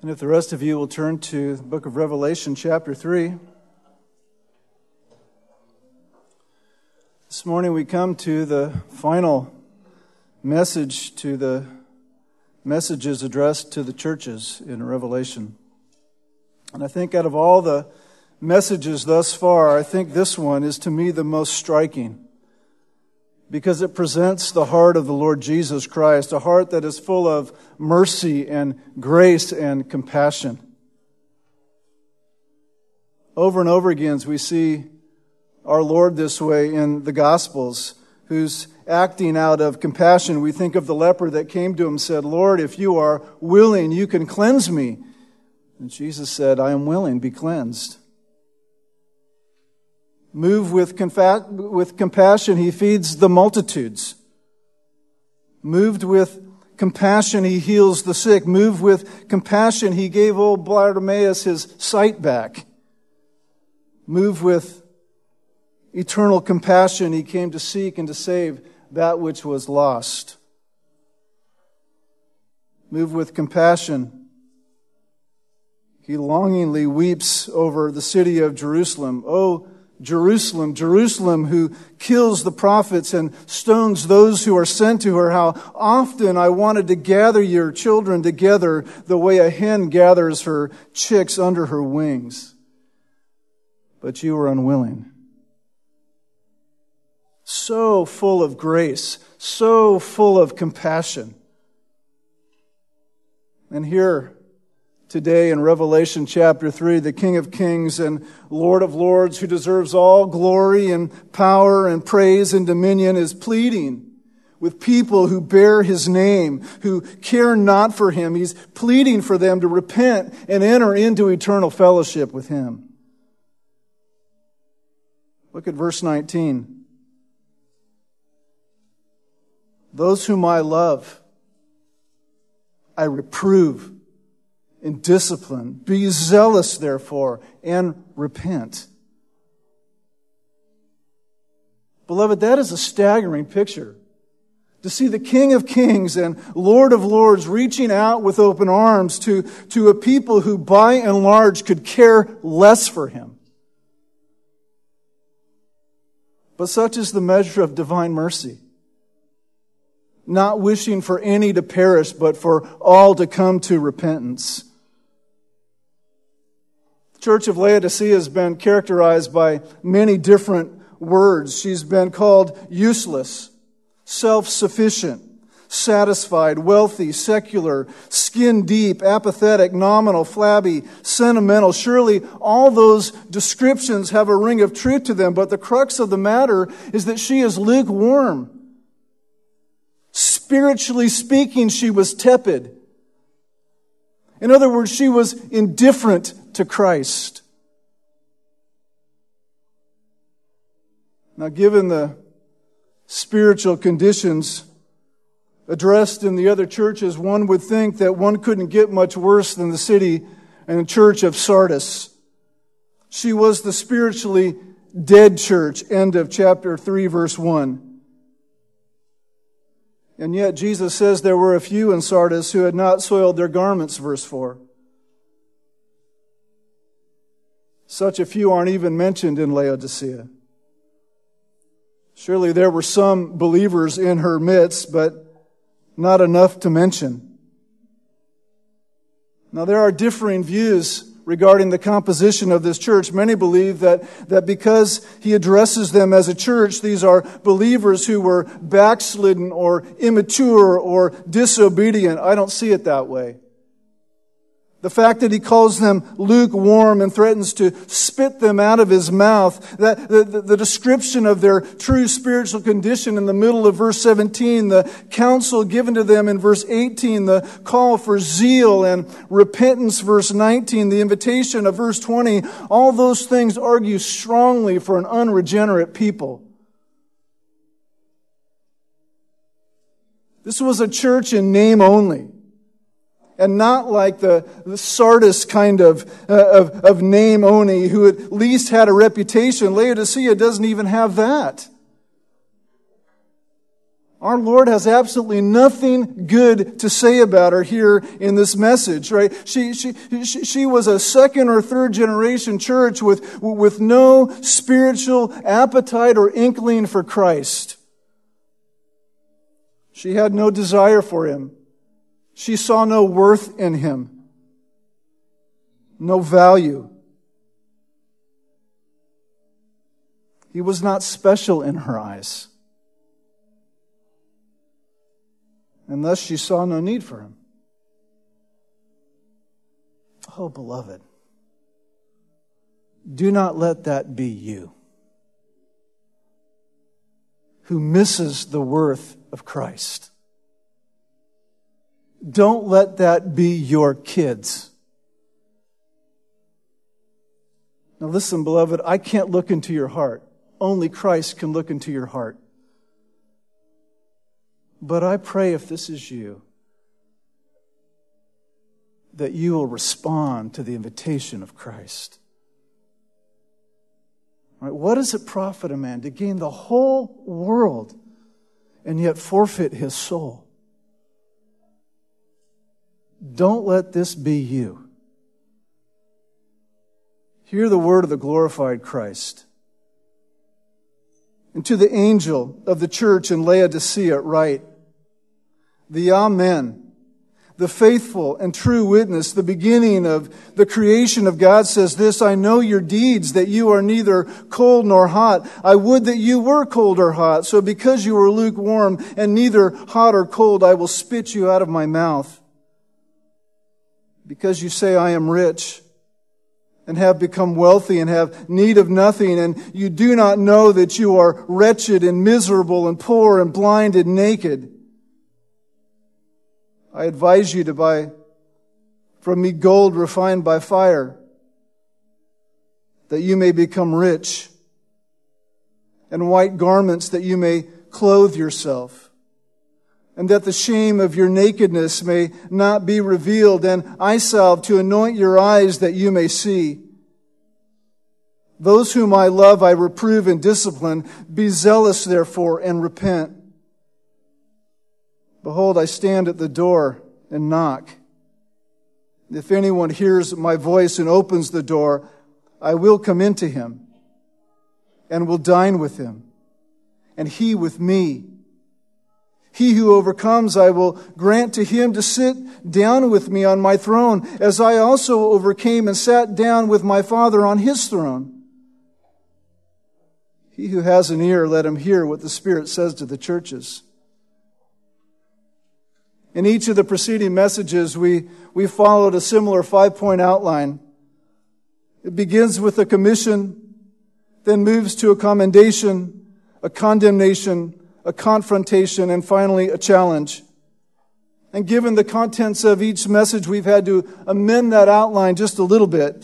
And if the rest of you will turn to the book of Revelation, chapter 3. This morning we come to the final message to the messages addressed to the churches in Revelation. And I think out of all the messages thus far, I think this one is to me the most striking, because it presents the heart of the Lord Jesus Christ, a heart that is full of mercy and grace and compassion. Over and over again, we see our Lord this way in the Gospels, who's acting out of compassion. We think of the leper that came to him and said, "Lord, if you are willing, you can cleanse me." And Jesus said, "I am willing, be cleansed." Moved with compassion, he feeds the multitudes. Moved with compassion, he heals the sick. Moved with compassion, he gave old Bartimaeus his sight back. Moved with eternal compassion, he came to seek and to save that which was lost. Moved with compassion, he longingly weeps over the city of Jerusalem. "Oh, Jerusalem, Jerusalem, who kills the prophets and stones those who are sent to her, how often I wanted to gather your children together the way a hen gathers her chicks under her wings. But you were unwilling." So full of grace, so full of compassion. And here, today in Revelation chapter 3, the King of Kings and Lord of Lords, who deserves all glory and power and praise and dominion, is pleading with people who bear His name, who care not for Him. He's pleading for them to repent and enter into eternal fellowship with Him. Look at verse 19. "Those whom I love, I reprove and discipline. Be zealous, therefore, and repent." Beloved, that is a staggering picture. To see the King of Kings and Lord of Lords reaching out with open arms to a people who by and large could care less for Him. But such is the measure of divine mercy. Not wishing for any to perish, but for all to come to repentance. The Church of Laodicea has been characterized by many different words. She's been called useless, self-sufficient, satisfied, wealthy, secular, skin deep, apathetic, nominal, flabby, sentimental. Surely all those descriptions have a ring of truth to them, but the crux of the matter is that she is lukewarm. Spiritually speaking, she was tepid. In other words, she was indifferent to Christ. Now, given the spiritual conditions addressed in the other churches, one would think that one couldn't get much worse than the city and church of Sardis. She was the spiritually dead church, end of chapter 3, verse 1. And yet Jesus says there were a few in Sardis who had not soiled their garments, verse 4. Such a few aren't even mentioned in Laodicea. Surely there were some believers in her midst, but not enough to mention. Now there are differing views regarding the composition of this church. Many believe that because he addresses them as a church, these are believers who were backslidden or immature or disobedient. I don't see it that way. The fact that he calls them lukewarm and threatens to spit them out of his mouth, that the description of their true spiritual condition in the middle of verse 17, the counsel given to them in verse 18, the call for zeal and repentance, verse 19, the invitation of verse 20, all those things argue strongly for an unregenerate people. This was a church in name only. And not like the Sardis kind of name only, who at least had a reputation. Laodicea doesn't even have that. Our Lord has absolutely nothing good to say about her here in this message, right? She was a second or third generation church with no spiritual appetite or inkling for Christ. She had no desire for Him. She saw no worth in Him, no value. He was not special in her eyes. And thus she saw no need for Him. Oh, beloved, do not let that be you, who misses the worth of Christ. Don't let that be your kids. Now listen, beloved, I can't look into your heart. Only Christ can look into your heart. But I pray, if this is you, that you will respond to the invitation of Christ. Right? What does it profit a man to gain the whole world and yet forfeit his soul? Don't let this be you. Hear the word of the glorified Christ. And to the angel of the church in Laodicea write, the Amen, the faithful and true witness, the beginning of the creation of God, says this, I know your deeds, that you are neither cold nor hot. I would that you were cold or hot. So because you are lukewarm and neither hot or cold, I will spit you out of my mouth. Because you say, I am rich and have become wealthy and have need of nothing, and you do not know that you are wretched and miserable and poor and blind and naked. I advise you to buy from me gold refined by fire, that you may become rich, and white garments that you may clothe yourself, and that the shame of your nakedness may not be revealed, and eye salve to anoint your eyes that you may see. Those whom I love I reprove and discipline. Be zealous, therefore, and repent. Behold, I stand at the door and knock. If anyone hears my voice and opens the door, I will come into him and will dine with him, and he with me. He who overcomes, I will grant to him to sit down with me on my throne, as I also overcame and sat down with my Father on His throne. He who has an ear, let him hear what the Spirit says to the churches. In each of the preceding messages, we followed a similar 5-point outline. It begins with a commission, then moves to a commendation, a condemnation, a confrontation, and finally a challenge. And given the contents of each message, we've had to amend that outline just a little bit.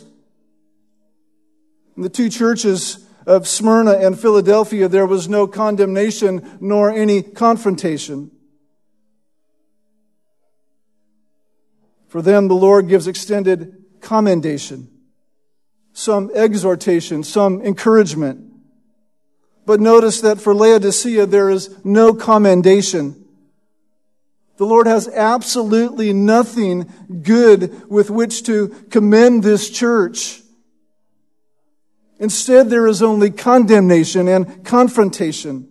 In the two churches of Smyrna and Philadelphia, there was no condemnation nor any confrontation. For them, the Lord gives extended commendation, some exhortation, some encouragement. But notice that for Laodicea, there is no commendation. The Lord has absolutely nothing good with which to commend this church. Instead, there is only condemnation and confrontation.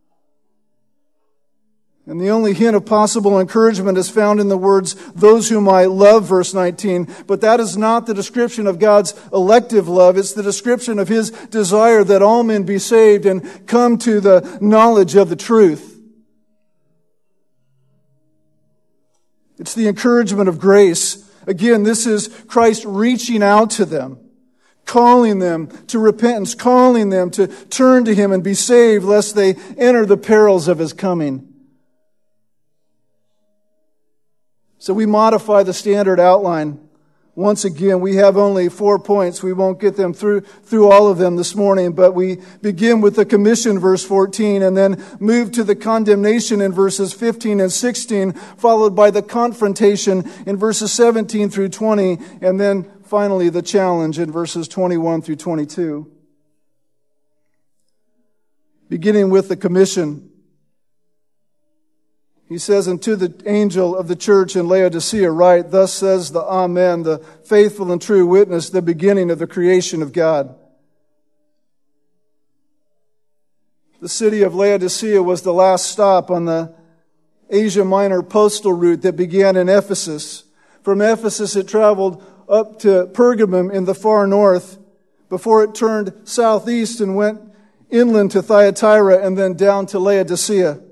And the only hint of possible encouragement is found in the words, those whom I love, verse 19. But that is not the description of God's elective love. It's the description of His desire that all men be saved and come to the knowledge of the truth. It's the encouragement of grace. Again, this is Christ reaching out to them, calling them to repentance, calling them to turn to Him and be saved, lest they enter the perils of His coming. So we modify the standard outline. Once again, we have only 4 points. We won't get them through all of them this morning, but we begin with the commission, verse 14, and then move to the condemnation in verses 15 and 16, followed by the confrontation in verses 17 through 20, and then finally the challenge in verses 21 through 22. Beginning with the commission. He says, "And to the angel of the church in Laodicea write, Thus says the Amen, the faithful and true witness, the beginning of the creation of God." The city of Laodicea was the last stop on the Asia Minor postal route that began in Ephesus. From Ephesus, it traveled up to Pergamum in the far north before it turned southeast and went inland to Thyatira and then down to Laodicea.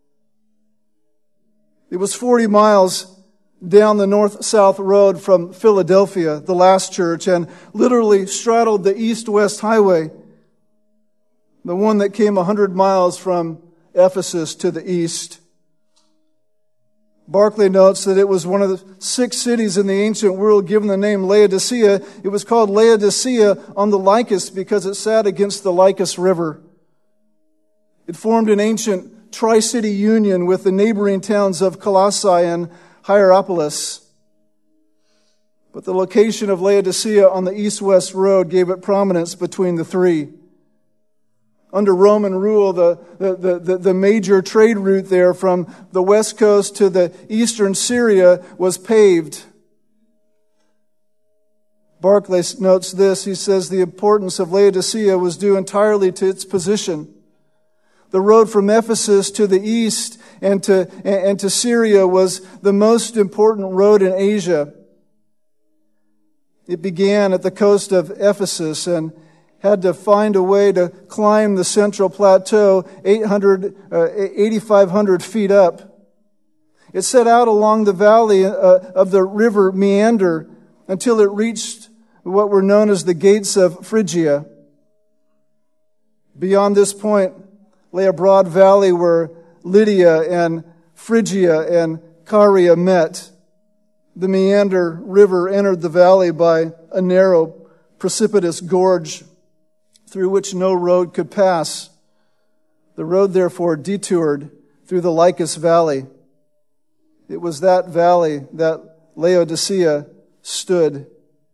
It was 40 miles down the north-south road from Philadelphia, the last church, and literally straddled the east-west highway, the one that came 100 miles from Ephesus to the east. Barclay notes that it was one of the 6 cities in the ancient world given the name Laodicea. It was called Laodicea on the Lycus because it sat against the Lycus River. It formed an ancient tri-city union with the neighboring towns of Colossae and Hierapolis. But the location of Laodicea on the east-west road gave it prominence between the three. Under Roman rule, the major trade route there from the west coast to the eastern Syria was paved. Barclay notes this. He says the importance of Laodicea was due entirely to its position. The road from Ephesus to the east and to Syria was the most important road in Asia. It began at the coast of Ephesus and had to find a way to climb the central plateau 8,500 feet up. It set out along the valley of the river Meander until it reached what were known as the gates of Phrygia. Beyond this point lay a broad valley where Lydia and Phrygia and Caria met. The Meander River entered the valley by a narrow, precipitous gorge through which no road could pass. The road, therefore, detoured through the Lycus Valley. It was that valley that Laodicea stood.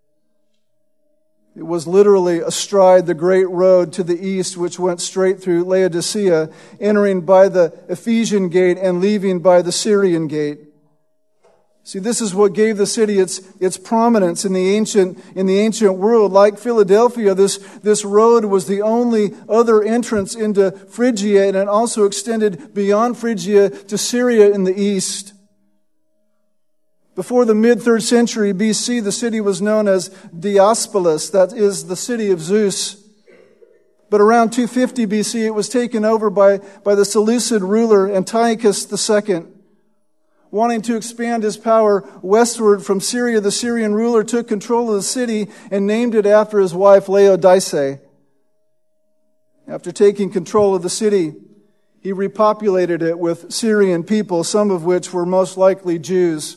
It was literally astride the great road to the east, which went straight through Laodicea, entering by the Ephesian gate and leaving by the Syrian gate. See, this is what gave the city its prominence in the ancient world. Like Philadelphia, this road was the only other entrance into Phrygia, and it also extended beyond Phrygia to Syria in the east. Before the mid-3rd century BC, the city was known as Diospolis, that is the city of Zeus. But around 250 BC, it was taken over by the Seleucid ruler Antiochus II. Wanting to expand his power westward from Syria, the Syrian ruler took control of the city and named it after his wife Laodice. After taking control of the city, he repopulated it with Syrian people, some of which were most likely Jews,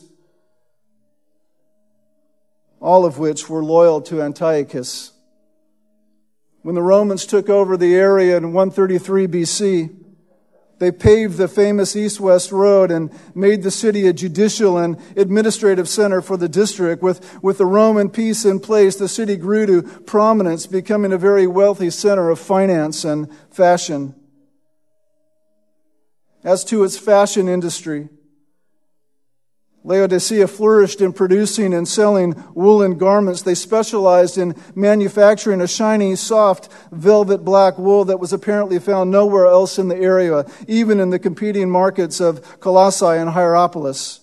all of which were loyal to Antiochus. When the Romans took over the area in 133 BC, they paved the famous east-west road and made the city a judicial and administrative center for the district. With the Roman peace in place, the city grew to prominence, becoming a very wealthy center of finance and fashion. As to its fashion industry, Laodicea flourished in producing and selling woolen garments. They specialized in manufacturing a shiny, soft, velvet black wool that was apparently found nowhere else in the area, even in the competing markets of Colossae and Hierapolis.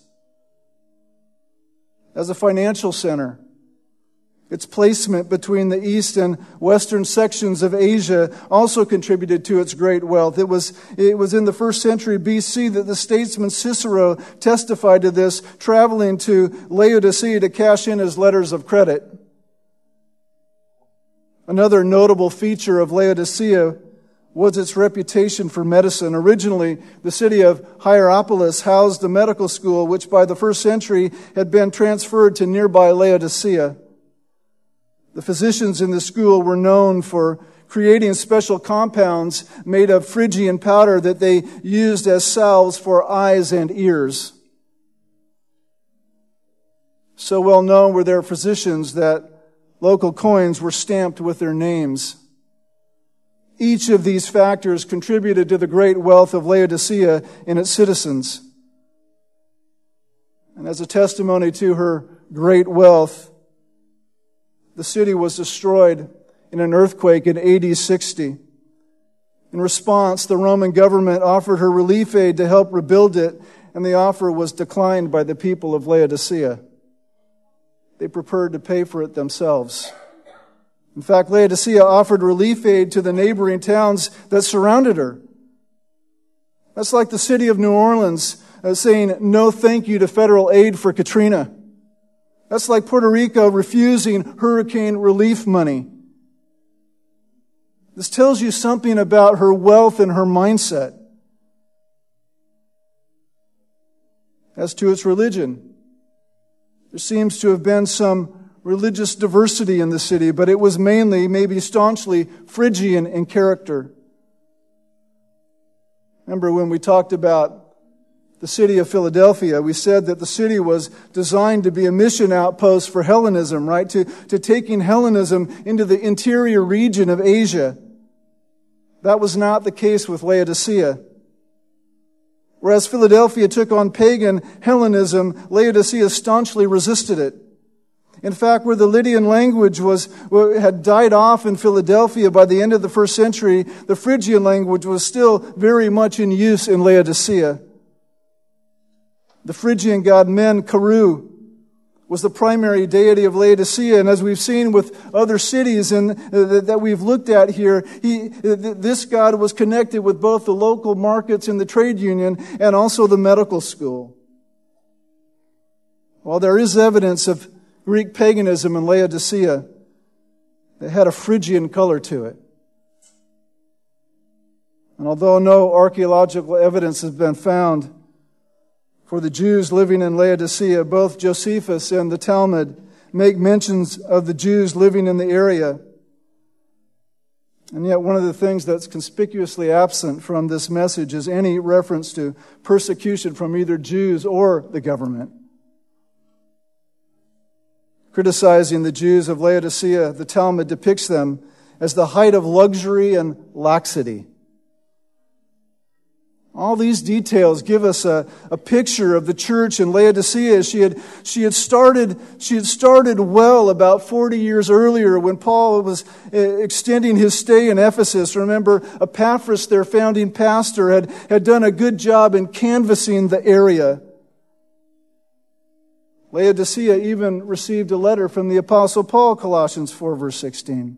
As a financial center, its placement between the east and western sections of Asia also contributed to its great wealth. It was in the 1st century BC that the statesman Cicero testified to this, traveling to Laodicea to cash in his letters of credit. Another notable feature of Laodicea was its reputation for medicine. Originally, the city of Hierapolis housed a medical school, which by the 1st century had been transferred to nearby Laodicea. The physicians in the school were known for creating special compounds made of Phrygian powder that they used as salves for eyes and ears. So well known were their physicians that local coins were stamped with their names. Each of these factors contributed to the great wealth of Laodicea and its citizens. And as a testimony to her great wealth, the city was destroyed in an earthquake in AD 60. In response, the Roman government offered her relief aid to help rebuild it, and the offer was declined by the people of Laodicea. They preferred to pay for it themselves. In fact, Laodicea offered relief aid to the neighboring towns that surrounded her. That's like the city of New Orleans saying no thank you to federal aid for Katrina. That's like Puerto Rico refusing hurricane relief money. This tells you something about her wealth and her mindset. As to its religion, there seems to have been some religious diversity in the city, but it was mainly, maybe staunchly, Phrygian in character. Remember when we talked about the city of Philadelphia, we said that the city was designed to be a mission outpost for Hellenism, right? To taking Hellenism into the interior region of Asia. That was not the case with Laodicea. Whereas Philadelphia took on pagan Hellenism, Laodicea staunchly resisted it. In fact, where the Lydian language had died off in Philadelphia by the end of the first century, the Phrygian language was still very much in use in Laodicea. The Phrygian god Men-Karu was the primary deity of Laodicea, and as we've seen with other cities that we've looked at here, this god was connected with both the local markets in the trade union and also the medical school. While there is evidence of Greek paganism in Laodicea, it had a Phrygian color to it. And although no archaeological evidence has been found for the Jews living in Laodicea, both Josephus and the Talmud make mentions of the Jews living in the area. And yet one of the things that's conspicuously absent from this message is any reference to persecution from either Jews or the government. Criticizing the Jews of Laodicea, the Talmud depicts them as the height of luxury and laxity. All these details give us a picture of the church in Laodicea. She had started well about 40 years earlier when Paul was extending his stay in Ephesus. Remember, Epaphras, their founding pastor, had done a good job in canvassing the area. Laodicea even received a letter from the Apostle Paul, Colossians 4, verse 16.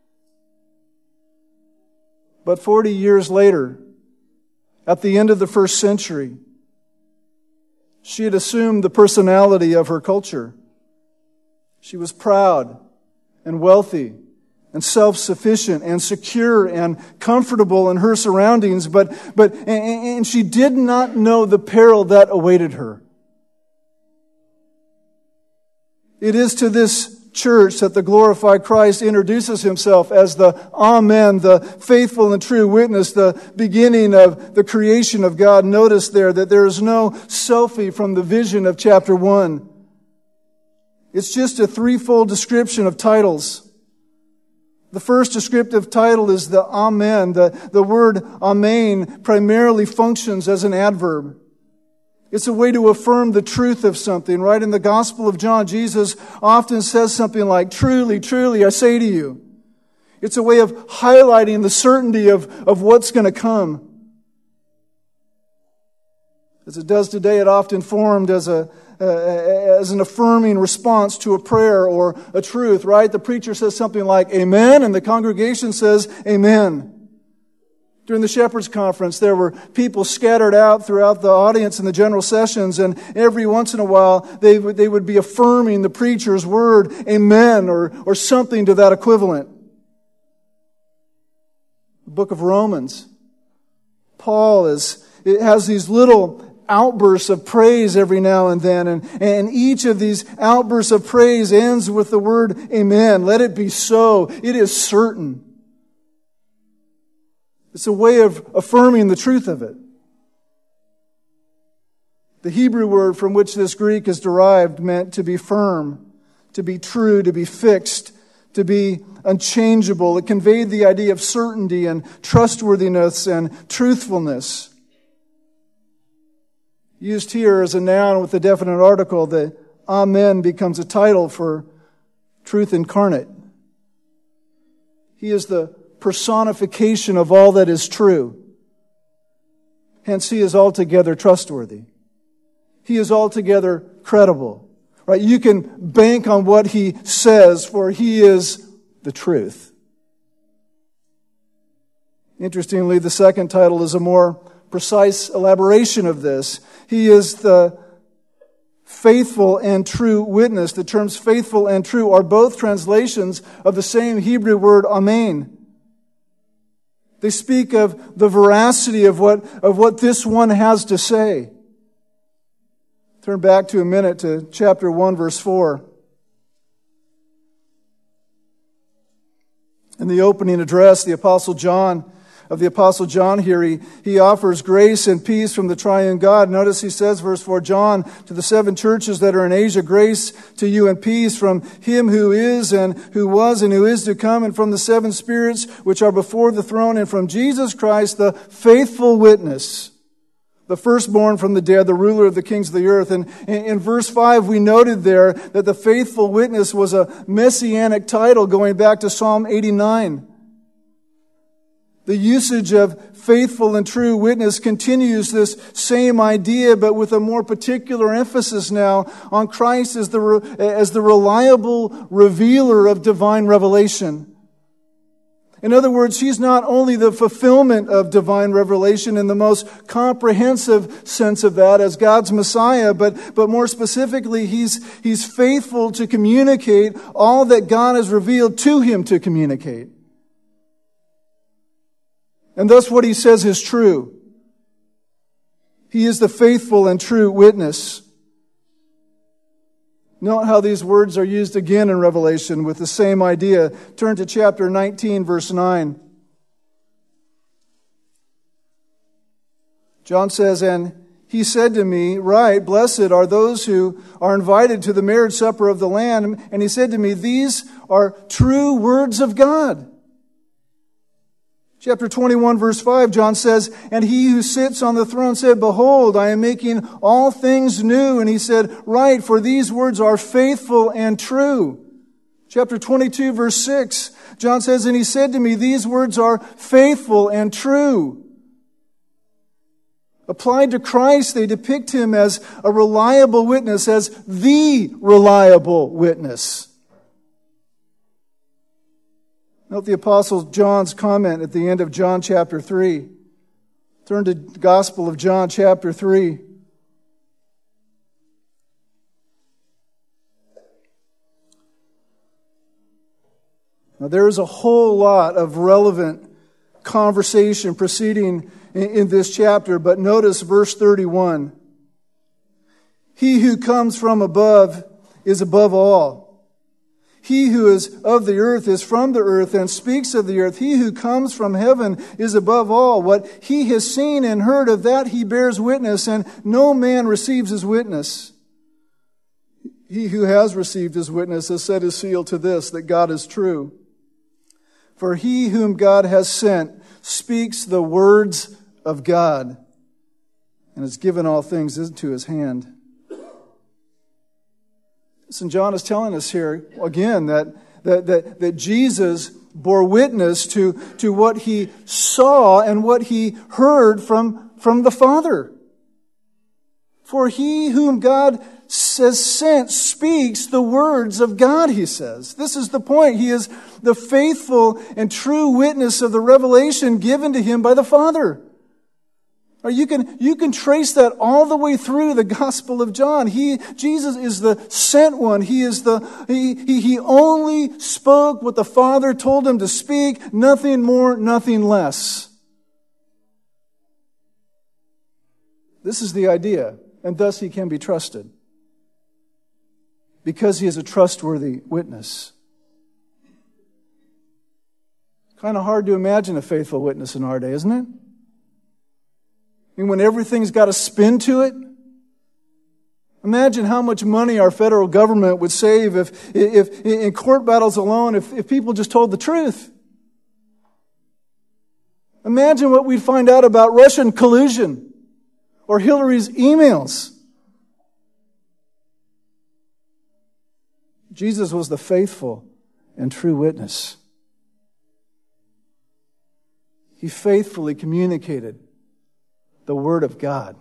But 40 years later, at the end of the first century, she had assumed the personality of her culture. She was proud and wealthy and self-sufficient and secure and comfortable in her surroundings, but she did not know the peril that awaited her. It is to this church that the glorified Christ introduces himself as the Amen, the faithful and true witness, the beginning of the creation of God. Notice there that there is no selfie from the vision of chapter 1. It's just a threefold description of titles. The first descriptive title is the Amen. The word Amen primarily functions as an adverb. It's a way to affirm the truth of something, right? In the Gospel of John, Jesus often says something like, truly, truly, I say to you. It's a way of highlighting the certainty of what's going to come. As it does today, it often formed as an affirming response to a prayer or a truth, right? The preacher says something like, amen, and the congregation says, amen. During the Shepherd's Conference, there were people scattered out throughout the audience in the general sessions, and every once in a while, they would be affirming the preacher's word, amen, or something to that equivalent. The book of Romans, Paul it has these little outbursts of praise every now and then, and each of these outbursts of praise ends with the word amen. Let it be so. It is certain. It's a way of affirming the truth of it. The Hebrew word from which this Greek is derived meant to be firm, to be true, to be fixed, to be unchangeable. It conveyed the idea of certainty and trustworthiness and truthfulness. Used here as a noun with a definite article, the Amen becomes a title for truth incarnate. He is the personification of all that is true. Hence, He is altogether trustworthy. He is altogether credible. Right? You can bank on what He says, for He is the truth. Interestingly, the second title is a more precise elaboration of this. He is the faithful and true witness. The terms faithful and true are both translations of the same Hebrew word amen. They speak of the veracity of what this one has to say. Turn back to a minute to chapter 1, verse 4. In the opening address, the Apostle John here, he offers grace and peace from the triune God. Notice he says, verse 4, John, to the 7 churches that are in Asia, grace to you and peace from Him who is and who was and who is to come, and from the 7 spirits which are before the throne, and from Jesus Christ, the faithful witness, the firstborn from the dead, the ruler of the kings of the earth. And in verse 5, we noted there that the faithful witness was a messianic title going back to Psalm 89. The usage of faithful and true witness continues this same idea, but with a more particular emphasis now on Christ as the reliable revealer of divine revelation. In other words, He's not only the fulfillment of divine revelation in the most comprehensive sense of that as God's Messiah, but more specifically, He's faithful to communicate all that God has revealed to Him to communicate. And thus what He says is true. He is the faithful and true witness. Note how these words are used again in Revelation with the same idea. Turn to chapter 19, verse 9. John says, and He said to me, right, blessed are those who are invited to the marriage supper of the Lamb. And He said to me, these are true words of God. Chapter 21, verse 5, John says, and He who sits on the throne said, behold, I am making all things new. And He said, right, for these words are faithful and true. Chapter 22, verse 6, John says, and He said to me, these words are faithful and true. Applied to Christ, they depict Him as a reliable witness, as the reliable witness. Note the Apostle John's comment at the end of John chapter 3. Turn to the Gospel of John chapter 3. Now there is a whole lot of relevant conversation proceeding in this chapter, but notice verse 31. He who comes from above is above all. He who is of the earth is from the earth and speaks of the earth. He who comes from heaven is above all. What he has seen and heard of that he bears witness, and no man receives his witness. He who has received his witness has set his seal to this, that God is true. For he whom God has sent speaks the words of God, and has given all things into His hand. And John is telling us here again that Jesus bore witness to what He saw and what He heard from the Father. For he whom God has sent speaks the words of God, he says. This is the point. He is the faithful and true witness of the revelation given to Him by the Father. Or you can trace that all the way through the Gospel of John. Jesus is the sent one. He only spoke what the Father told Him to speak, nothing more, nothing less. This is the idea, and thus He can be trusted. Because He is a trustworthy witness. Kind of hard to imagine a faithful witness in our day, isn't it? I mean, when everything's got a spin to it. Imagine how much money our federal government would save if in court battles alone, if people just told the truth. Imagine what we'd find out about Russian collusion or Hillary's emails. Jesus was the faithful and true witness. He faithfully communicated the Word of God.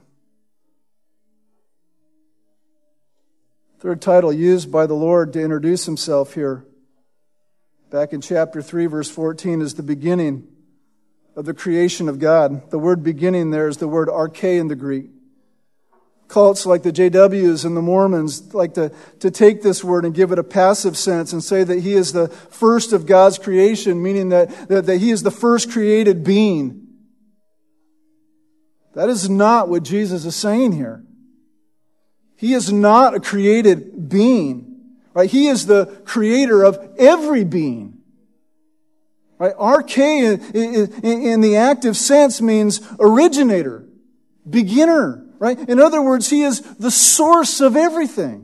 Third title used by the Lord to introduce Himself here, back in chapter 3, verse 14, is the beginning of the creation of God. The word beginning there is the word arche in the Greek. Cults like the JWs and the Mormons like to take this word and give it a passive sense and say that He is the first of God's creation, meaning that He is the first created being. That is not what Jesus is saying here. He is not a created being. Right? He is the creator of every being. Right? Arche in the active sense means originator, beginner. Right? In other words, He is the source of everything.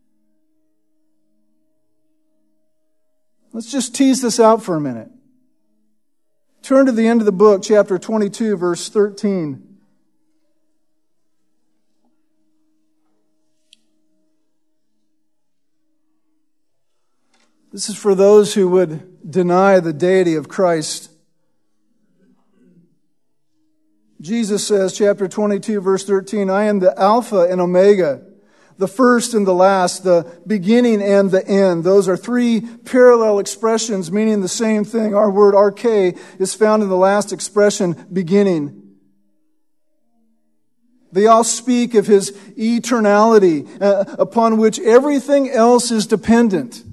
Let's just tease this out for a minute. Turn to the end of the book, chapter 22, verse 13. This is for those who would deny the deity of Christ. Jesus says, chapter 22, verse 13, I am the Alpha and Omega, the first and the last, the beginning and the end. Those are three parallel expressions meaning the same thing. Our word arche is found in the last expression, beginning. They all speak of His eternality, upon which everything else is dependent.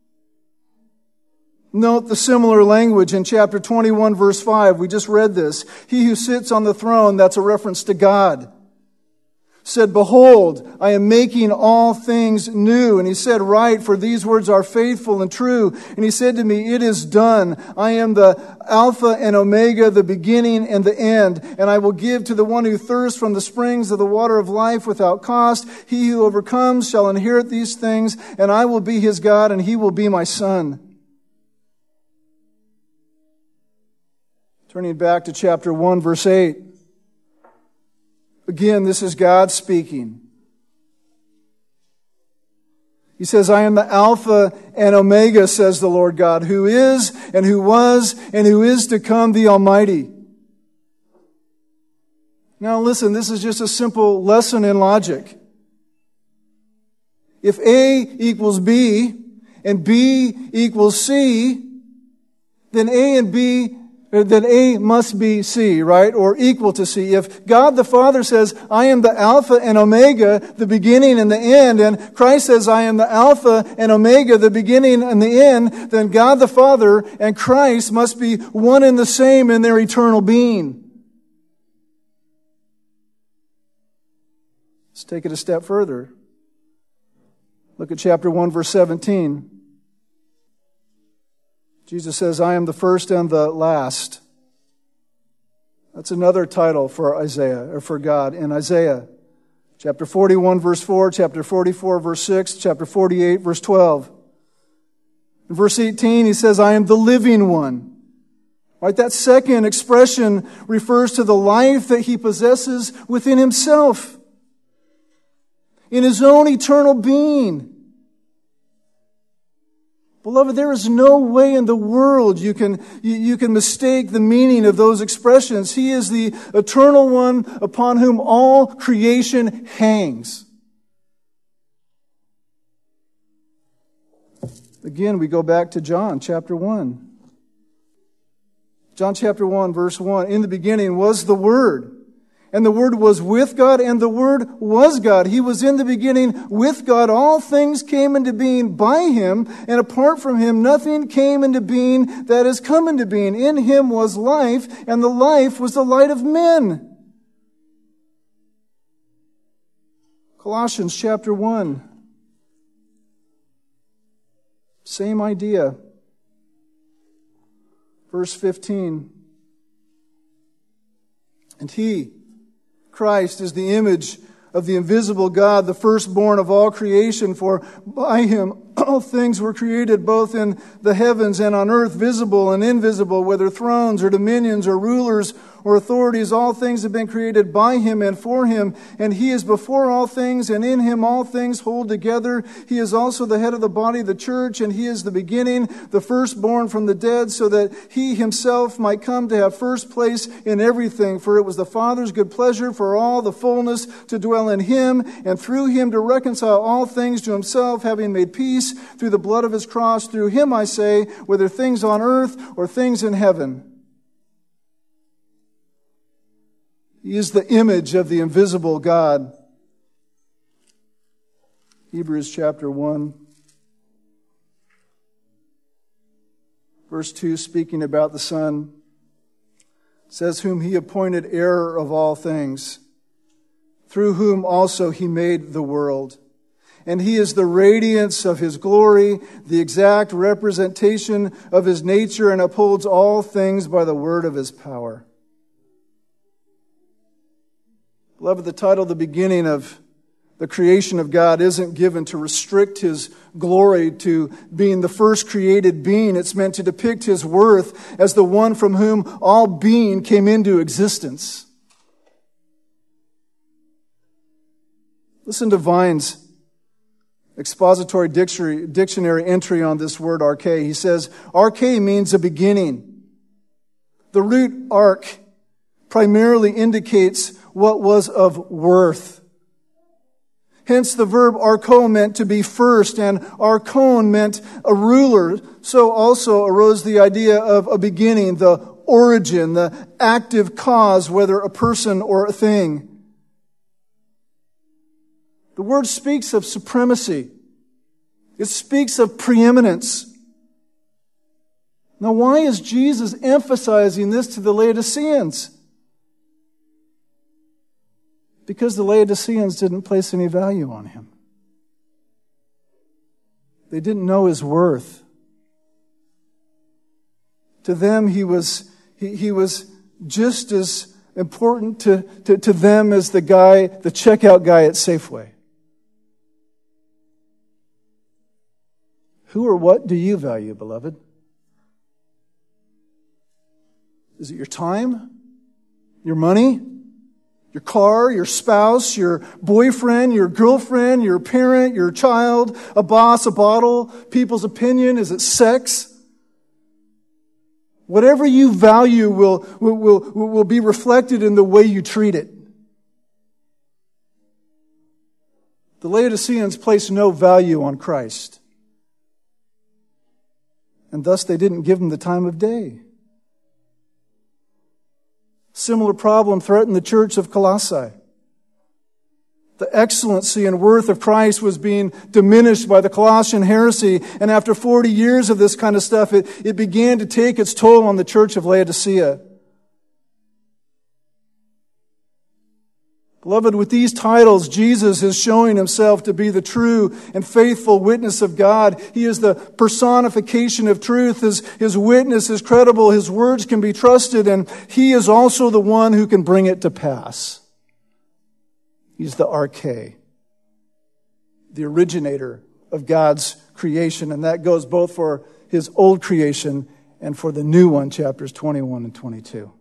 Note the similar language in chapter 21, verse 5. We just read this. He who sits on the throne, that's a reference to God, said, Behold, I am making all things new. And He said, Right, for these words are faithful and true. And He said to me, It is done. I am the Alpha and Omega, the beginning and the end. And I will give to the one who thirsts from the springs of the water of life without cost. He who overcomes shall inherit these things, and I will be his God, and he will be my son. Turning back to chapter 1, verse 8. Again, this is God speaking. He says, I am the Alpha and Omega, says the Lord God, who is and who was and who is to come, the Almighty. Now listen, this is just a simple lesson in logic. If A equals B and B equals C, then A must be C, right? Or equal to C. If God the Father says, I am the Alpha and Omega, the beginning and the end, and Christ says, I am the Alpha and Omega, the beginning and the end, then God the Father and Christ must be one and the same in their eternal being. Let's take it a step further. Look at chapter 1, verse 17. Jesus says, I am the first and the last. That's another title for Isaiah, or for God in Isaiah. Chapter 41, verse 4, chapter 44, verse 6, chapter 48, verse 12. In verse 18, He says, I am the living one. Right, that second expression refers to the life that He possesses within Himself, in His own eternal being. Beloved, there is no way in the world you can mistake the meaning of those expressions. He is the eternal one upon whom all creation hangs. Again, we go back to John chapter 1. John chapter 1, verse 1. In the beginning was the Word. And the Word was with God, and the Word was God. He was in the beginning with God. All things came into being by Him, and apart from Him, nothing came into being that has come into being. In Him was life, and the life was the light of men. Colossians chapter 1. Same idea. Verse 15. And He, Christ, is the image of the invisible God, the firstborn of all creation, for by Him all things were created, both in the heavens and on earth, visible and invisible, whether thrones or dominions or rulers or authorities. All things have been created by him and for him, and he is before all things, and in him all things hold together. He is also the head of the body, the church, and he is the beginning, the firstborn from the dead, so that he himself might come to have first place in everything. For it was the Father's good pleasure for all the fullness to dwell in him, and through him to reconcile all things to himself, having made peace through the blood of his cross. Through him, I say, whether things on earth or things in heaven. He is the image of the invisible God. Hebrews chapter 1, verse 2, speaking about the Son, says, whom he appointed heir of all things, through whom also he made the world. And he is the radiance of his glory, the exact representation of his nature, and upholds all things by the word of his power. Beloved, the title, the beginning of the creation of God, isn't given to restrict his glory to being the first created being. It's meant to depict his worth as the one from whom all being came into existence. Listen to Vine's expository dictionary entry on this word arche. He says, arche means a beginning. The root arch primarily indicates what was of worth. Hence the verb archo meant to be first, and archon meant a ruler. So also arose the idea of a beginning, the origin, the active cause, whether a person or a thing. The word speaks of supremacy. It speaks of preeminence. Now, why is Jesus emphasizing this to the Laodiceans? Because the Laodiceans didn't place any value on him. They didn't know his worth. To them, he was just as important to them as the checkout guy at Safeway. Who or what do you value, beloved? Is it your time? Your money? Your car? Your spouse? Your boyfriend? Your girlfriend? Your parent? Your child? A boss? A bottle? People's opinion? Is it sex? Whatever you value will be reflected in the way you treat it. The Laodiceans placed no value on Christ. And thus they didn't give him the time of day. Similar problem threatened the church of Colossae. The excellency and worth of Christ was being diminished by the Colossian heresy. And after 40 years of this kind of stuff, it began to take its toll on the church of Laodicea. Beloved, with these titles, Jesus is showing himself to be the true and faithful witness of God. He is the personification of truth. His witness is credible. His words can be trusted. And he is also the one who can bring it to pass. He's the arche, the originator of God's creation. And that goes both for his old creation and for the new one, chapters 21 and 22.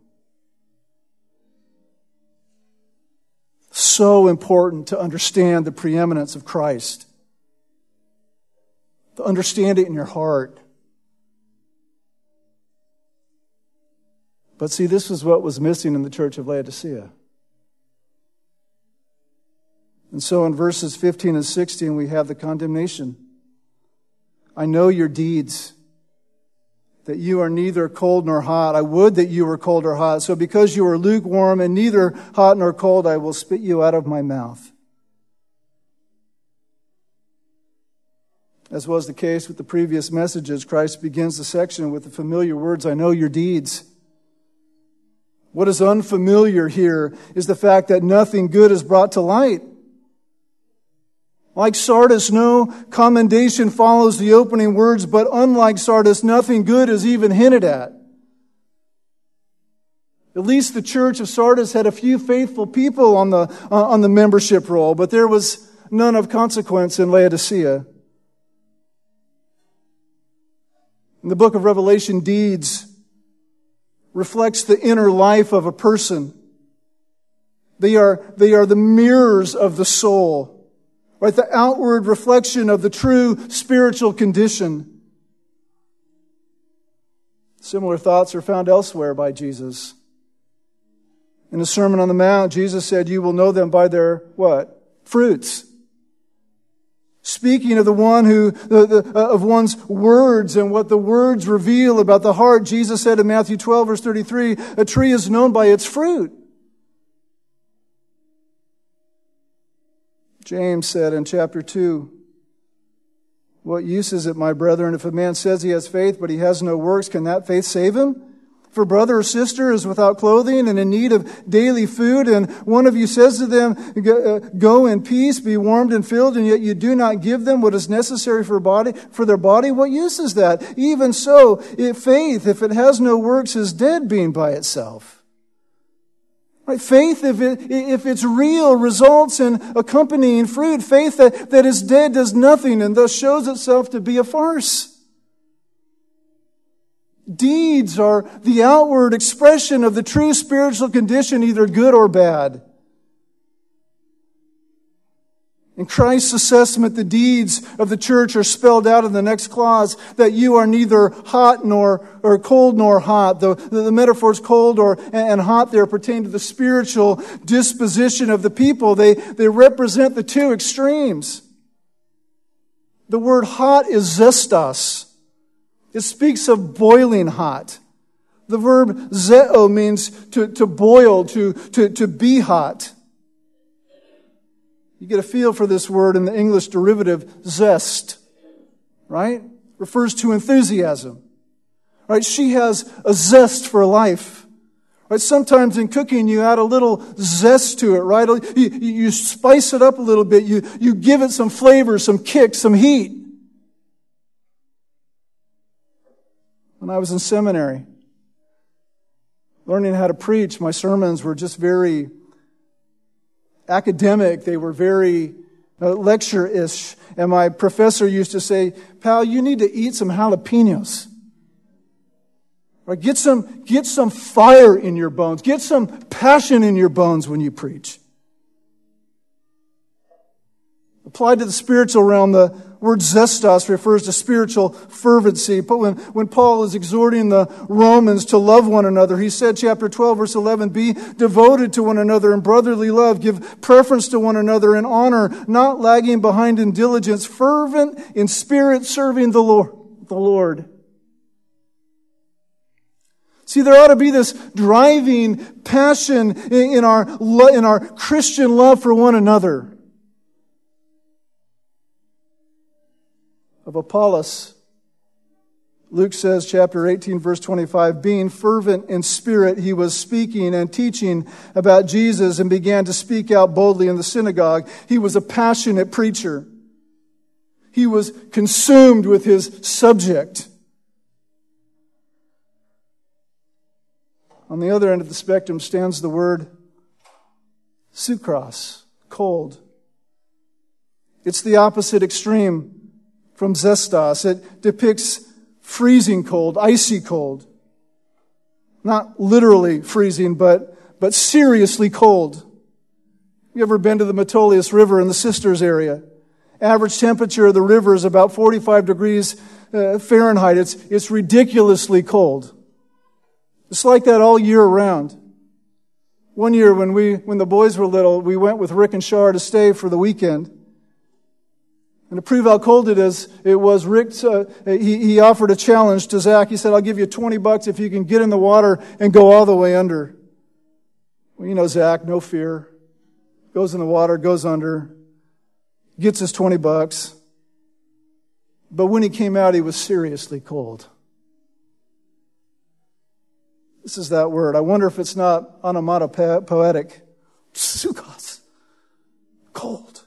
So important to understand the preeminence of Christ. To understand it in your heart. But see, this is what was missing in the church of Laodicea. And so in verses 15 and 16, we have the condemnation. I know your deeds, that you are neither cold nor hot. I would that you were cold or hot. So because you are lukewarm and neither hot nor cold, I will spit you out of my mouth. As was the case with the previous messages, Christ begins the section with the familiar words, I know your deeds. What is unfamiliar here is the fact that nothing good is brought to light. Like Sardis, no commendation follows the opening words, but unlike Sardis, nothing good is even hinted at. At least the church of Sardis had a few faithful people on the membership roll, but there was none of consequence in Laodicea. In the book of Revelation, deeds reflects the inner life of a person. They are the mirrors of the soul, right? The outward reflection of the true spiritual condition. Similar thoughts are found elsewhere by Jesus. In the Sermon on the Mount, Jesus said, "You will know them by their," what? Fruits. Speaking of the one of one's words and what the words reveal about the heart, Jesus said in Matthew 12, verse 33, "A tree is known by its fruit." James said in chapter 2, "What use is it, my brethren, if a man says he has faith, but he has no works, can that faith save him? If a brother or sister is without clothing and in need of daily food, and one of you says to them, 'Go in peace, be warmed and filled,' and yet you do not give them what is necessary for their body, what use is that? Even so, faith, if it has no works, is dead being by itself." Right? Faith, if it's real, results in accompanying fruit. Faith that is dead does nothing and thus shows itself to be a farce. Deeds are the outward expression of the true spiritual condition, either good or bad. In Christ's assessment, the deeds of the church are spelled out in the next clause, that you are neither hot or cold nor hot. The metaphors cold and hot there pertain to the spiritual disposition of the people. They represent the two extremes. The word hot is zestos. It speaks of boiling hot. The verb zeo means to boil, to be hot. You get a feel for this word in the English derivative zest, right? Refers to enthusiasm. Right? She has a zest for life. Right? Sometimes in cooking you add a little zest to it, right? You spice it up a little bit. You give it some flavor, some kick, some heat. When I was in seminary, learning how to preach, my sermons were just very academic. They were very lecture-ish. And my professor used to say, "Pal, you need to eat some jalapenos. Right? Get some fire in your bones. Get some passion in your bones when you preach." Applied to the spiritual realm, the word zestos refers to spiritual fervency. But when Paul is exhorting the Romans to love one another, he said, chapter 12, verse 11, "Be devoted to one another in brotherly love. Give preference to one another in honor, not lagging behind in diligence, fervent in spirit, serving the Lord." See, there ought to be this driving passion in our Christian love for one another. Of Apollos, Luke says, chapter 18, verse 25, "Being fervent in spirit, he was speaking and teaching about Jesus and began to speak out boldly in the synagogue." He was a passionate preacher. He was consumed with his subject. On the other end of the spectrum stands the word sukros, cold. It's the opposite extreme from zestos. It depicts freezing cold, icy cold. Not literally freezing, but seriously cold. You ever been to the Metolius River in the Sisters area? Average temperature of the river is about 45 degrees Fahrenheit. It's ridiculously cold. It's like that all year round. One year when the boys were little, we went with Rick and Shar to stay for the weekend. And to prove how cold it was, Rick, he offered a challenge to Zach. He said, "I'll give you $20 if you can get in the water and go all the way under." Well, you know Zach, no fear. Goes in the water, goes under, gets his $20. But when he came out, he was seriously cold. This is that word. I wonder if it's not onomatopoetic. Sukos. Cold.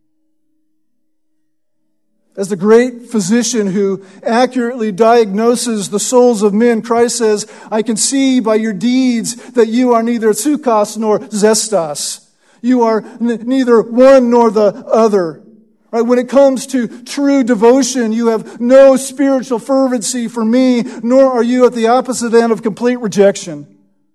As the great physician who accurately diagnoses the souls of men, Christ says, "I can see by your deeds that you are neither sukos nor zestos." You are neither one nor the other. Right? When it comes to true devotion, you have no spiritual fervency for me, nor are you at the opposite end of complete rejection.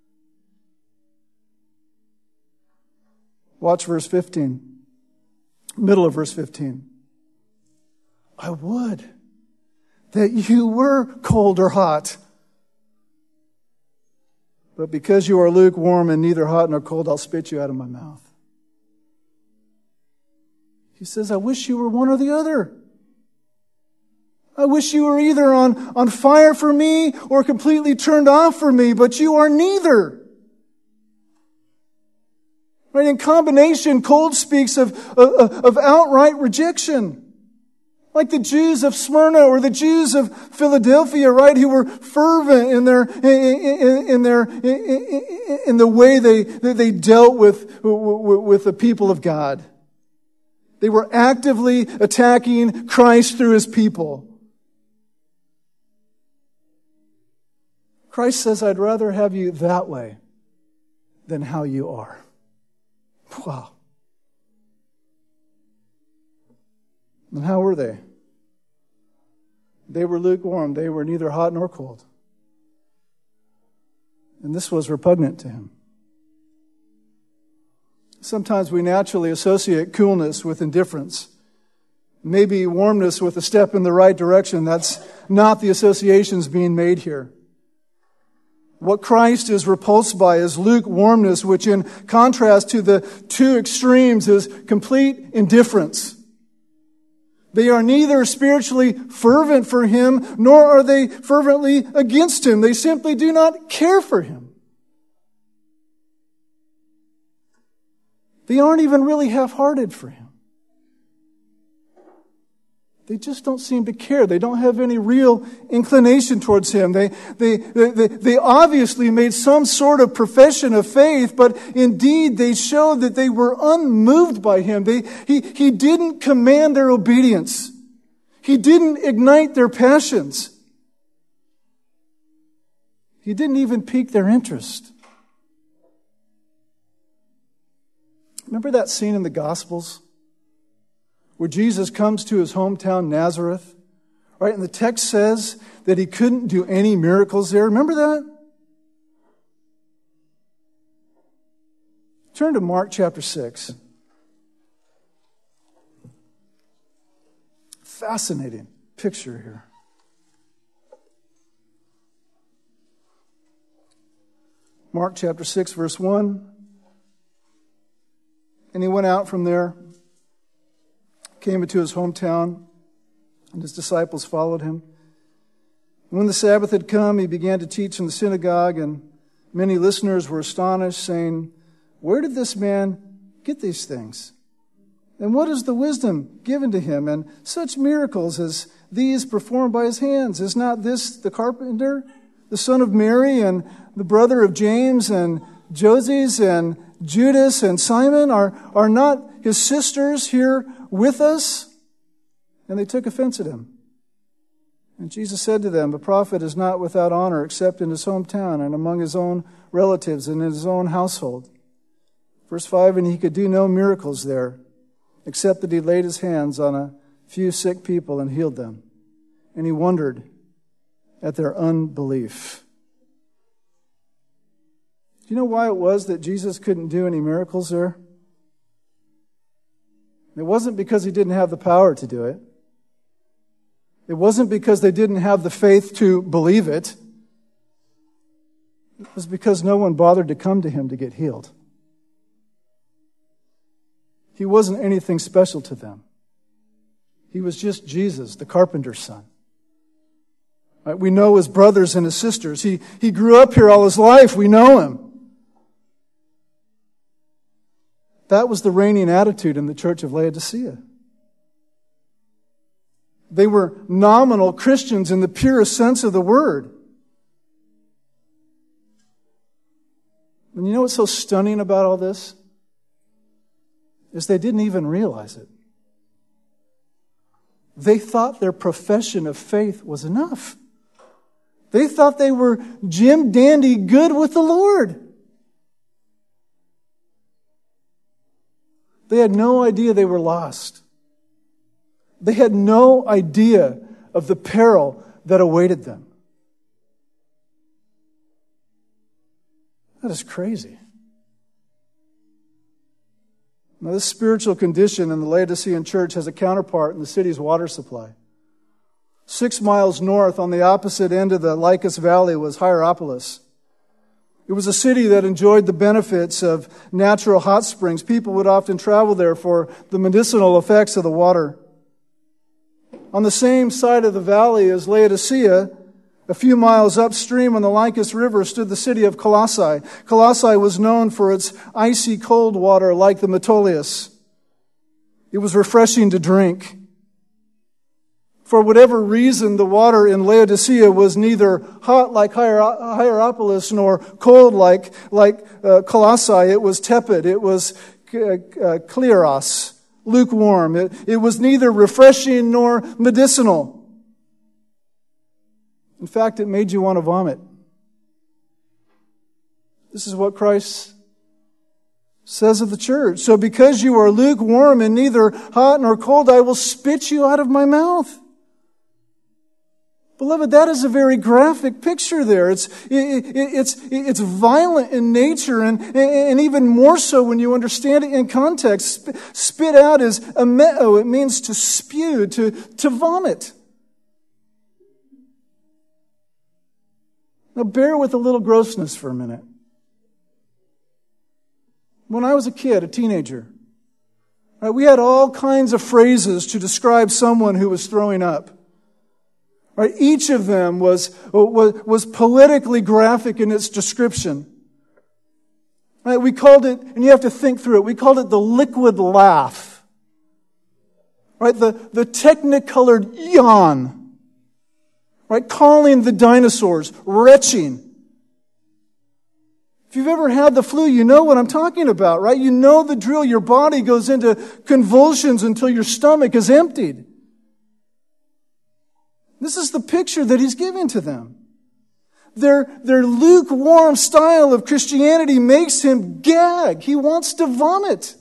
Watch verse 15. Middle of verse 15. I would that you were cold or hot. But because you are lukewarm and neither hot nor cold, I'll spit you out of my mouth. He says, I wish you were one or the other. I wish you were either on fire for me or completely turned off for me, but you are neither. Right? In combination, cold speaks of outright rejection. Like the Jews of Smyrna or the Jews of Philadelphia, right, who were fervent in the way they dealt with the people of God. They were actively attacking Christ through His people. Christ says, I'd rather have you that way than how you are. Wow. And how were they? They were lukewarm. They were neither hot nor cold. And this was repugnant to Him. Sometimes we naturally associate coolness with indifference. Maybe warmness with a step in the right direction. That's not the associations being made here. What Christ is repulsed by is lukewarmness, which in contrast to the two extremes is complete indifference. They are neither spiritually fervent for Him, nor are they fervently against Him. They simply do not care for Him. They aren't even really half-hearted for Him. They just don't seem to care. They don't have any real inclination towards Him. They obviously made some sort of profession of faith, but indeed they showed that they were unmoved by Him. He didn't command their obedience. He didn't ignite their passions. He didn't even pique their interest. Remember that scene in the Gospels where Jesus comes to His hometown, Nazareth? Right? And the text says that He couldn't do any miracles there. Remember that? Turn to Mark chapter 6. Fascinating picture here. Mark chapter 6, verse 1. And He went out from there, came into His hometown, and His disciples followed Him. And when the Sabbath had come, He began to teach in the synagogue, and many listeners were astonished, saying, where did this man get these things? And what is the wisdom given to Him? And such miracles as these performed by His hands? Is not this the carpenter, the son of Mary, and the brother of James, and Joses, and Judas, and Simon? Are not His sisters here with us? And they took offense at Him. And Jesus said to them, a prophet is not without honor except in his hometown and among his own relatives and in his own household. Verse 5, and He could do no miracles there, except that He laid His hands on a few sick people and healed them. And He wondered at their unbelief. Do you know why it was that Jesus couldn't do any miracles there? It wasn't because He didn't have the power to do it. It wasn't because they didn't have the faith to believe it. It was because no one bothered to come to Him to get healed. He wasn't anything special to them. He was just Jesus, the carpenter's son. Right? We know His brothers and His sisters. He grew up here all His life. We know Him. That was the reigning attitude in the church of Laodicea. They were nominal Christians in the purest sense of the word. And you know what's so stunning about all this? Is they didn't even realize it. They thought their profession of faith was enough. They thought they were Jim Dandy good with the Lord. They had no idea they were lost. They had no idea of the peril that awaited them. That is crazy. Now, this spiritual condition in the Laodicean church has a counterpart in the city's water supply. 6 miles north on the opposite end of the Lycus Valley was Hierapolis. It was a city that enjoyed the benefits of natural hot springs. People would often travel there for the medicinal effects of the water. On the same side of the valley as Laodicea, a few miles upstream on the Lycus River, stood the city of Colossae. Colossae was known for its icy cold water like the Metolius. It was refreshing to drink. For whatever reason, the water in Laodicea was neither hot like Hierapolis nor cold like Colossae. It was tepid. It was kleros, lukewarm. It was neither refreshing nor medicinal. In fact, it made you want to vomit. This is what Christ says of the church. So because you are lukewarm and neither hot nor cold, I will spit you out of my mouth. Beloved, that is a very graphic picture there. It's violent in nature and even more so when you understand it in context. Spit out is ameo. It means to spew, to vomit. Now bear with a little grossness for a minute. When I was a kid, a teenager, we had all kinds of phrases to describe someone who was throwing up. Right, each of them was politically graphic in its description. Right, we called it, and you have to think through it, we called it the liquid laugh. Right, the technicolored yawn. Right, calling the dinosaurs, retching. If you've ever had the flu, you know what I'm talking about, right? You know the drill. Your body goes into convulsions until your stomach is emptied. This is the picture that he's giving to them. Their lukewarm style of Christianity makes him gag. He wants to vomit.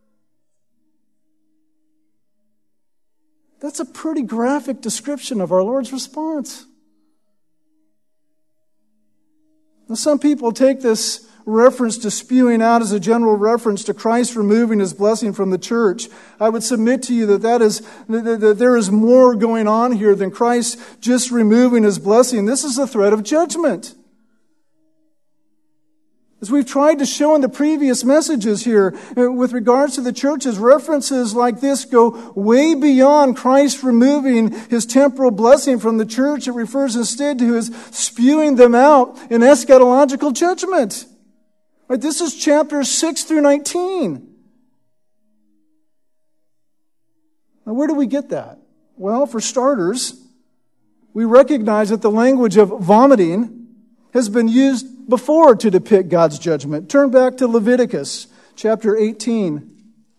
That's a pretty graphic description of our Lord's response. Now, some people take this reference to spewing out as a general reference to Christ removing His blessing from the church. I would submit to you that there is more going on here than Christ just removing His blessing. This is a threat of judgment. As we've tried to show in the previous messages here, with regards to the churches, references like this go way beyond Christ removing His temporal blessing from the church. It refers instead to His spewing them out in eschatological judgment. Right, this is chapters 6 through 19. Now, where do we get that? Well, for starters, we recognize that the language of vomiting has been used before to depict God's judgment. Turn back to Leviticus chapter 18.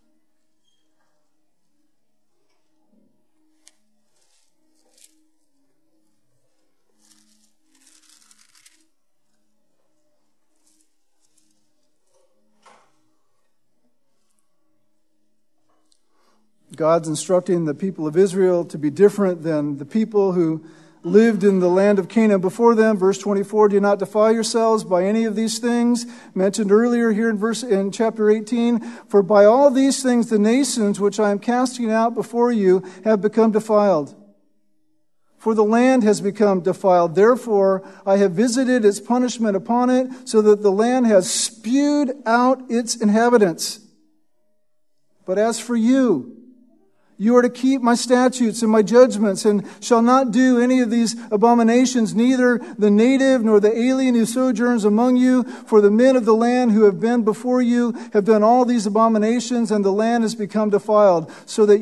God's instructing the people of Israel to be different than the people who lived in the land of Canaan before them. Verse 24, do not defile yourselves by any of these things mentioned earlier here in chapter 18. For by all these things the nations which I am casting out before you have become defiled. For the land has become defiled. Therefore I have visited its punishment upon it, so that the land has spewed out its inhabitants. But as for you, you are to keep my statutes and my judgments, and shall not do any of these abominations, neither the native nor the alien who sojourns among you. For the men of the land who have been before you have done all these abominations, and the land has become defiled, so that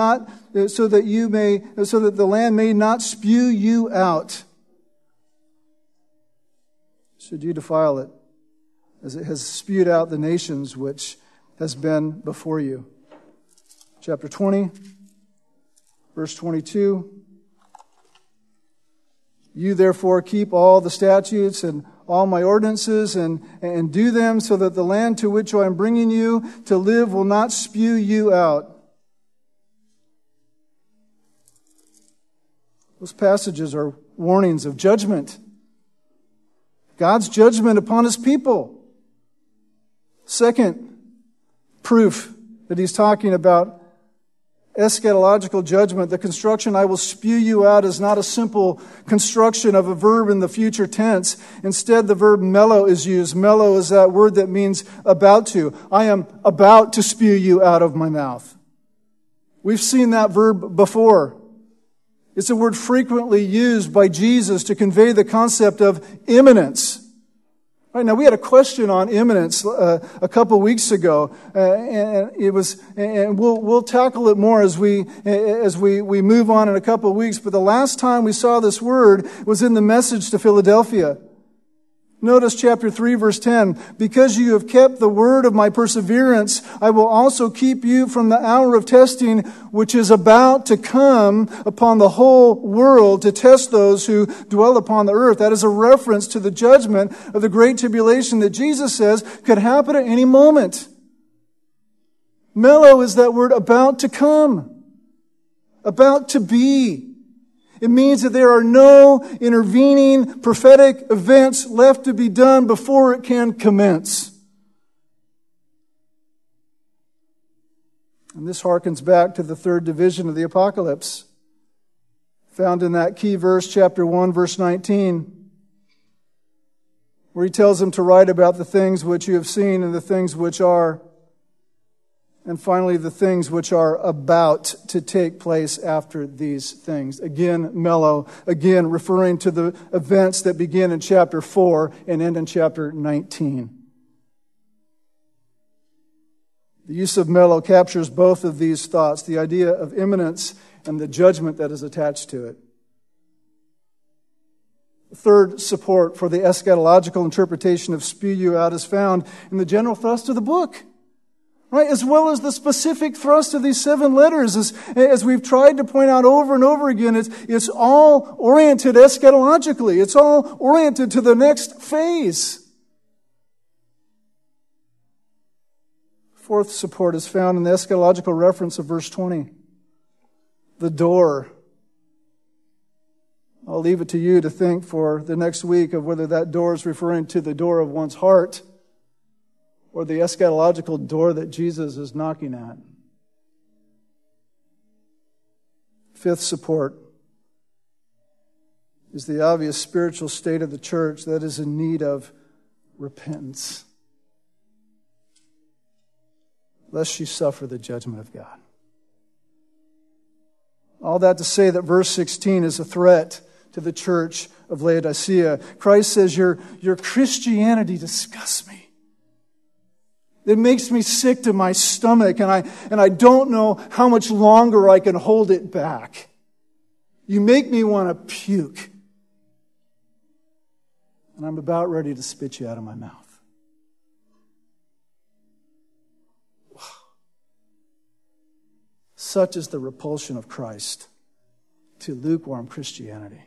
the land may not spew you out. Should you defile it, as it has spewed out the nations which has been before you. Chapter 20, verse 22. You therefore keep all the statutes and all my ordinances and do them, so that the land to which I am bringing you to live will not spew you out. Those passages are warnings of judgment. God's judgment upon His people. Second proof that he's talking about eschatological judgment. The construction, I will spew you out, is not a simple construction of a verb in the future tense. Instead, the verb mello is used. Mello is that word that means about to. I am about to spew you out of my mouth. We've seen that verb before. It's a word frequently used by Jesus to convey the concept of imminence. Right, now we had a question on imminence a couple weeks ago, and we'll tackle it more as we move on in a couple of weeks. But the last time we saw this word was in the message to Philadelphia. Notice chapter 3, verse 10. Because you have kept the word of my perseverance, I will also keep you from the hour of testing, which is about to come upon the whole world to test those who dwell upon the earth. That is a reference to the judgment of the great tribulation that Jesus says could happen at any moment. Mello is that word about to come, about to be. It means that there are no intervening prophetic events left to be done before it can commence. And this harkens back to the third division of the apocalypse, found in that key verse, chapter 1, verse 19, where he tells them to write about the things which you have seen and the things which are, and finally, the things which are about to take place after these things. Again, mello, again, referring to the events that begin in chapter 4 and end in chapter 19. The use of mello captures both of these thoughts, the idea of imminence and the judgment that is attached to it. The third support for the eschatological interpretation of spew you out is found in the general thrust of the book. Right, as well as the specific thrust of these 7 letters. As we've tried to point out over and over again, it's all oriented eschatologically. It's all oriented to the next phase. Fourth support is found in the eschatological reference of verse 20. The door. I'll leave it to you to think for the next week of whether that door is referring to the door of one's heart or the eschatological door that Jesus is knocking at. Fifth support is the obvious spiritual state of the church that is in need of repentance, lest she suffer the judgment of God. All that to say that verse 16 is a threat to the church of Laodicea. Christ says, your Christianity disgusts me. It makes me sick to my stomach, and I don't know how much longer I can hold it back. You make me want to puke. And I'm about ready to spit you out of my mouth. Wow. Such is the repulsion of Christ to lukewarm Christianity.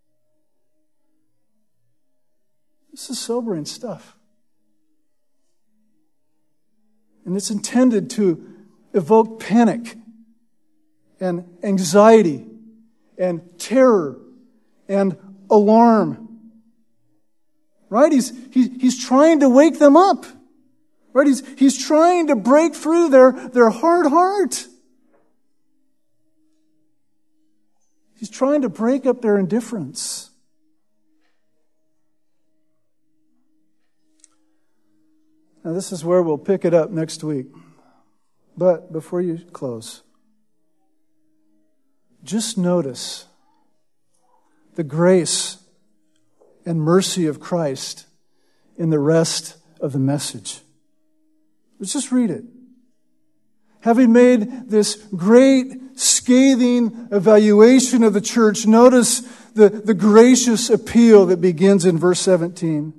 This is sobering stuff. And it's intended to evoke panic and anxiety and terror and alarm. Right? He's trying to wake them up. Right? He's trying to break through their hard heart. He's trying to break up their indifference. Now, this is where we'll pick it up next week. But before you close, just notice the grace and mercy of Christ in the rest of the message. Let's just read it. Having made this great, scathing evaluation of the church, notice the gracious appeal that begins in verse 17.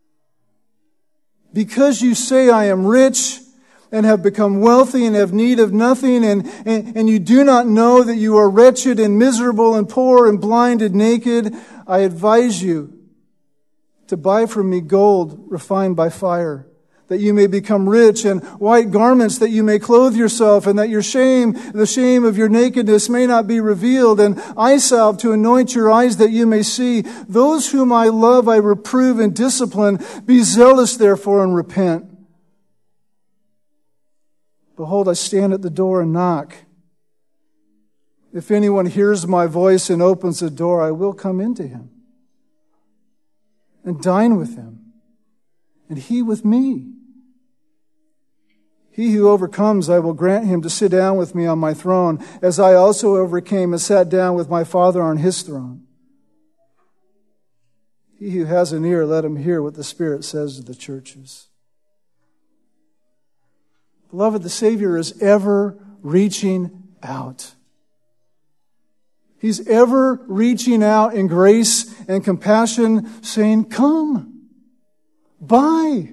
Because you say, I am rich and have become wealthy and have need of nothing, and you do not know that you are wretched and miserable and poor and blind and naked, I advise you to buy from me gold refined by fire, that you may become rich, and white garments that you may clothe yourself, and that your shame, the shame of your nakedness, may not be revealed, and eye salve to anoint your eyes that you may see. Those whom I love I reprove and discipline. Be zealous therefore and repent. Behold, I stand at the door and knock. If anyone hears my voice and opens the door, I will come into him and dine with him, and he with me. He who overcomes, I will grant him to sit down with me on my throne, as I also overcame and sat down with my Father on his throne. He who has an ear, let him hear what the Spirit says to the churches. Beloved, the Savior is ever reaching out. He's ever reaching out in grace and compassion, saying, come, buy,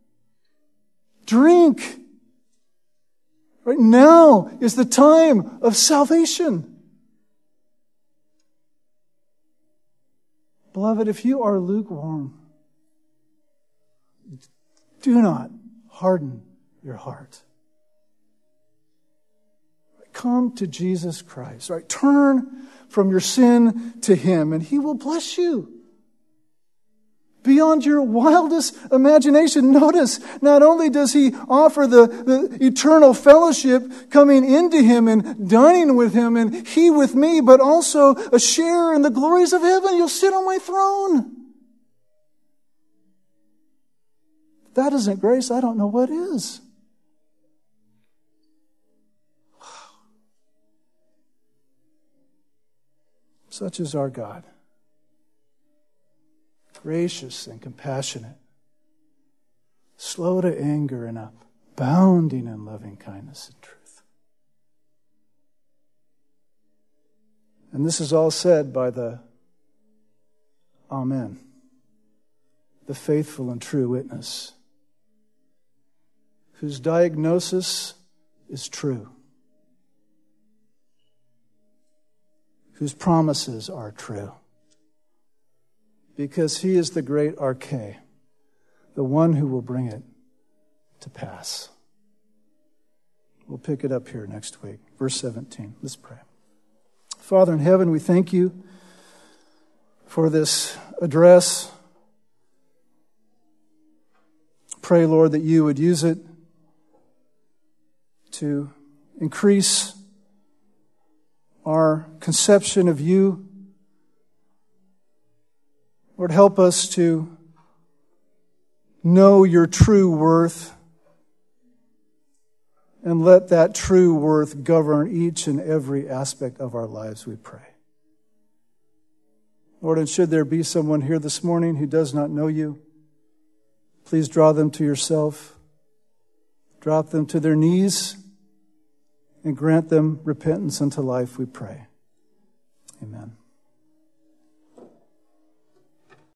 drink. Right now is the time of salvation. Beloved, if you are lukewarm, do not harden your heart. Come to Jesus Christ. Right? Turn from your sin to Him, and He will bless you beyond your wildest imagination. Notice, not only does He offer the eternal fellowship, coming into Him and dining with Him and He with me, but also a share in the glories of heaven. You'll sit on my throne. If that isn't grace, I don't know what is. Such is our God. Gracious and compassionate, slow to anger and abounding in loving kindness and truth. And this is all said by the Amen, the faithful and true witness, whose diagnosis is true, whose promises are true. Because He is the great Arche, the one who will bring it to pass. We'll pick it up here next week. Verse 17. Let's pray. Father in heaven, we thank You for this address. Pray, Lord, that You would use it to increase our conception of You. Lord, help us to know Your true worth, and let that true worth govern each and every aspect of our lives, we pray. Lord, and should there be someone here this morning who does not know You, please draw them to Yourself, drop them to their knees, and grant them repentance unto life, we pray. Amen.